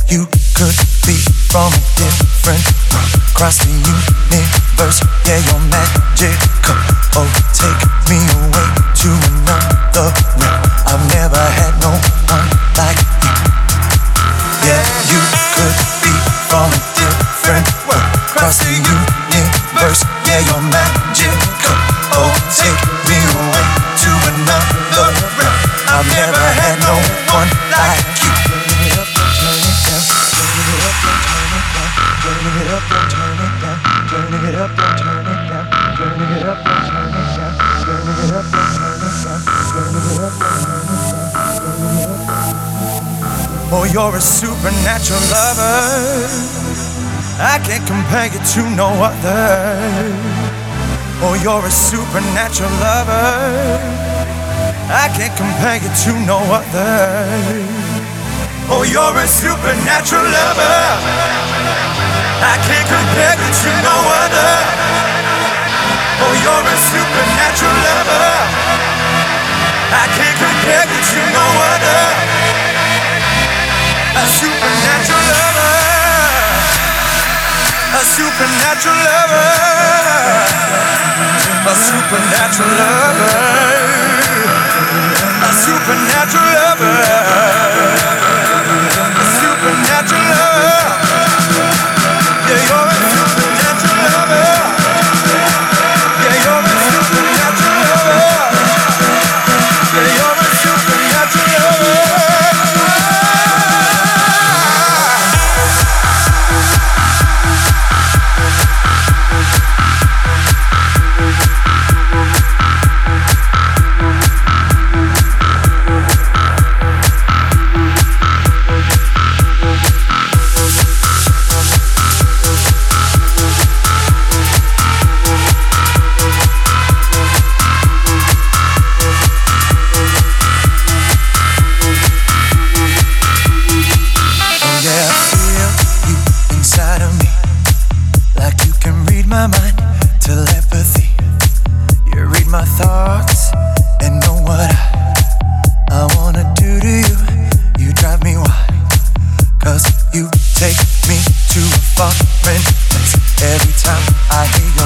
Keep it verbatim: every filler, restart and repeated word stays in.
you could be from a different world, across the universe. Yeah, you're magical. Oh, take me away to another realm. I've never had no one like you. Yeah, you could be from a different world, across the universe. Yeah, you're magical. Oh, take me away to another realm. I've never had no one like you. Turning it up, turn it down, turning it up, turn it down, turning it up, turn it down, turning it up, turn it down, turning it up, turning it up. Oh, you're a supernatural lover. I can't compare you to no other. Oh, you're a supernatural lover. I can't compare you to no other. Oh, you're a supernatural lover. I can't compare you to no other. Oh, you're a supernatural lover. I can't compare you to no other. A supernatural lover. A supernatural lover. A supernatural lover. A supernatural lover. A supernatural lover. Yeah, you're a supernatural lover. Yeah, you're a supernatural lover. Yeah, you're a supernatural lover. Every time I hear you